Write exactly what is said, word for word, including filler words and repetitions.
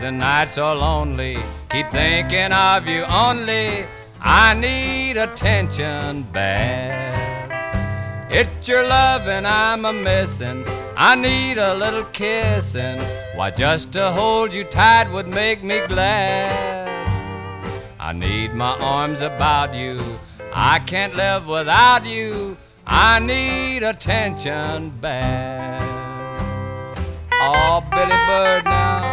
The nights are lonely, keep thinking of you only. I need attention bad. It's your lovin' I'm a missin'. I need a little kissin'. Why, just to hold you tight would make me glad. I need my arms about you. I can't live without you. I need attention bad. Oh, Billy Bird now.